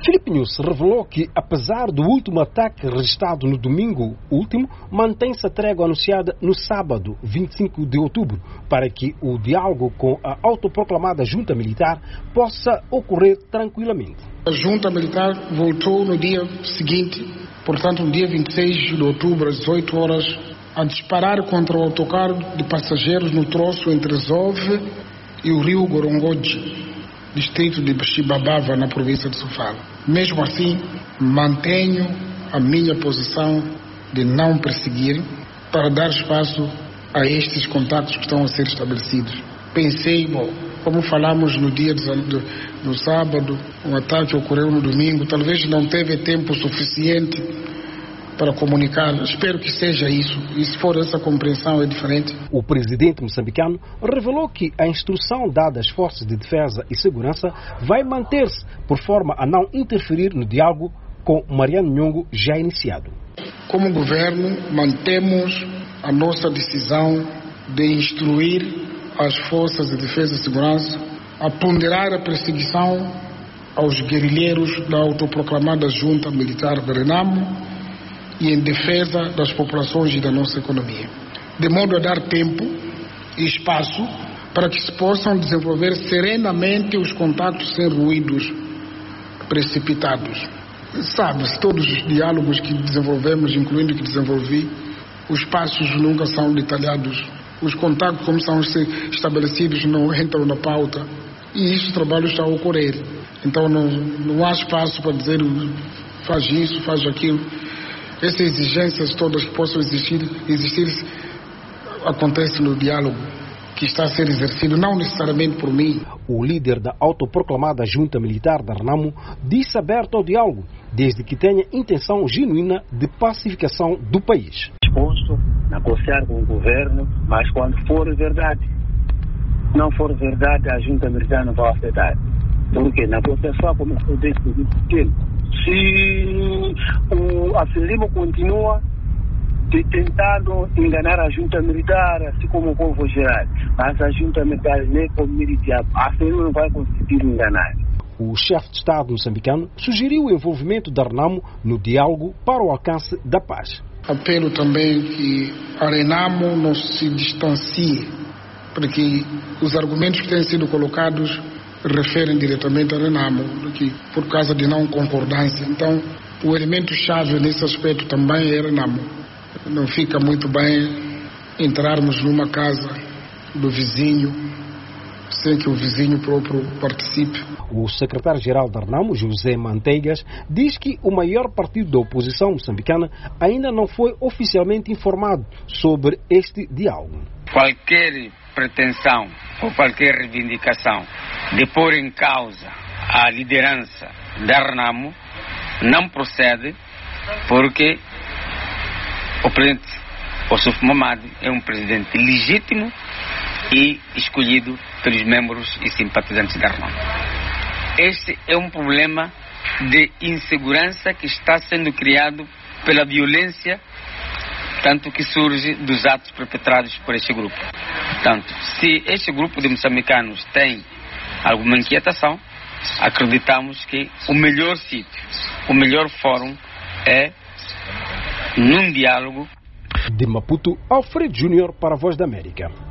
Filipe News revelou que, apesar do último ataque registrado no domingo último, mantém-se a trégua anunciada no sábado, 25 de outubro, para que o diálogo com a autoproclamada junta militar possa ocorrer tranquilamente. A junta militar voltou no dia seguinte, portanto no dia 26 de outubro, às 18 horas, a disparar contra o autocarro de passageiros no troço entre Zove e o rio Gorongoji, distrito de Xibabava, na província de Sofala. Mesmo assim, mantenho a minha posição de não perseguir para dar espaço a estes contactos que estão a ser estabelecidos. Pensei, como falamos no dia do sábado, o ataque ocorreu no domingo, talvez não teve tempo suficiente para comunicar. Espero que seja isso. E se for essa compreensão é diferente. O presidente moçambicano revelou que a instrução dada às forças de defesa e segurança vai manter-se por forma a não interferir no diálogo com Mariano Nhongo já iniciado. Como governo, mantemos a nossa decisão de instruir as forças de defesa e segurança a ponderar a perseguição aos guerrilheiros da autoproclamada junta militar de Renamo e em defesa das populações e da nossa economia, de modo a dar tempo e espaço para que se possam desenvolver serenamente os contactos sem ruídos precipitados. Sabe-se, todos os diálogos que desenvolvemos, incluindo que desenvolvi, os passos nunca são detalhados, os contactos como são estabelecidos não entram na pauta e isso o trabalho está a ocorrer. Então não há espaço para dizer faz isso, faz aquilo. Essas exigências todas que possam existir acontece no diálogo que está a ser exercido, não necessariamente por mim. O líder da autoproclamada junta militar da Renamo disse aberto ao diálogo, desde que tenha intenção genuína de pacificação do país. Disposto a negociar com o governo, mas quando for verdade. Se não for verdade, a junta militar não vai aceitar. Porque na negociação começou desde o início. Se a Frelimo continua tentando enganar a junta militar, assim como o povo geral, mas a junta militar nem como militar, a Frelimo não vai conseguir enganar. O chefe de Estado moçambicano sugeriu o envolvimento da Renamo no diálogo para o alcance da paz. Apelo também que a Renamo não se distancie, porque os argumentos que têm sido colocados referem diretamente a Renamo, por causa de não concordância. Então, o elemento-chave nesse aspecto também é Renamo. Não fica muito bem entrarmos numa casa do vizinho sem que o vizinho próprio participe. O secretário-geral da Renamo, José Manteigas, diz que o maior partido da oposição moçambicana ainda não foi oficialmente informado sobre este diálogo. Qualquer pretensão ou qualquer reivindicação de pôr em causa a liderança da Renamo não procede, porque o presidente Ossuf Mamadi é um presidente legítimo e escolhido pelos membros e simpatizantes da Renamo. Este é um problema de insegurança que está sendo criado pela violência, tanto que surge dos atos perpetrados por este grupo. Portanto, se este grupo de moçambicanos tem alguma inquietação, acreditamos que o melhor sítio, o melhor fórum é num diálogo. De Maputo, Alfredo Júnior para a Voz da América.